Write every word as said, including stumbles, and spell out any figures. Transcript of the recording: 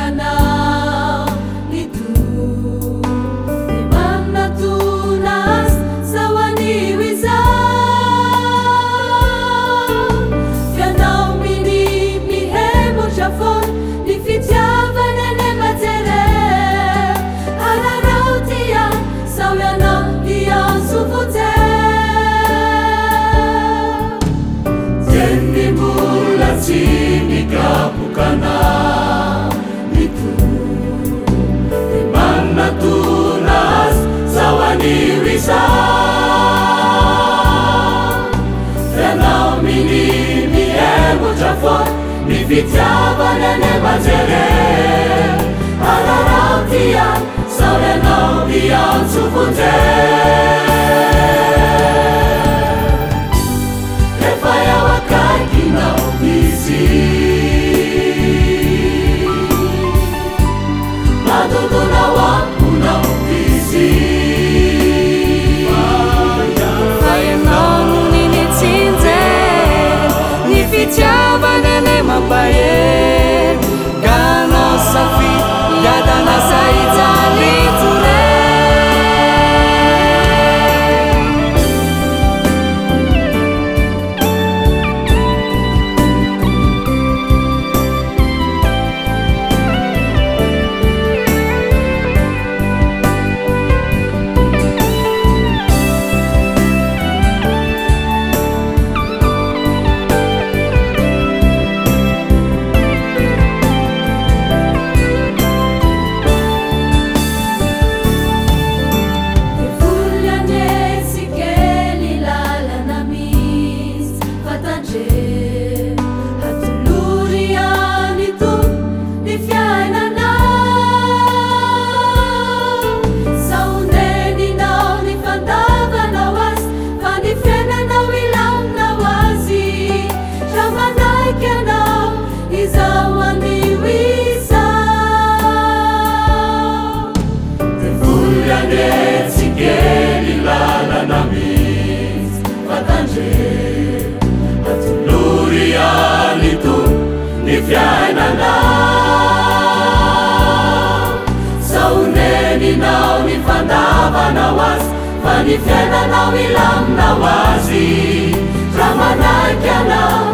kanao itu di mana tunas sawani wiza kanao mini mihemo jafon ni fitiavana ne matere ararautia sawyana iyan sufute Tieni mula sini kapukana itu di mana tunas sawani wisa Kanao mini miemo jafon ni fitiavana ne matere ararautia sawyana iyan sufute Mapaye Gano safi Yada na saitali ture Nifiana na sauneni nao nifandava na was Fanifiana na wilam na wazi Ramanai kiana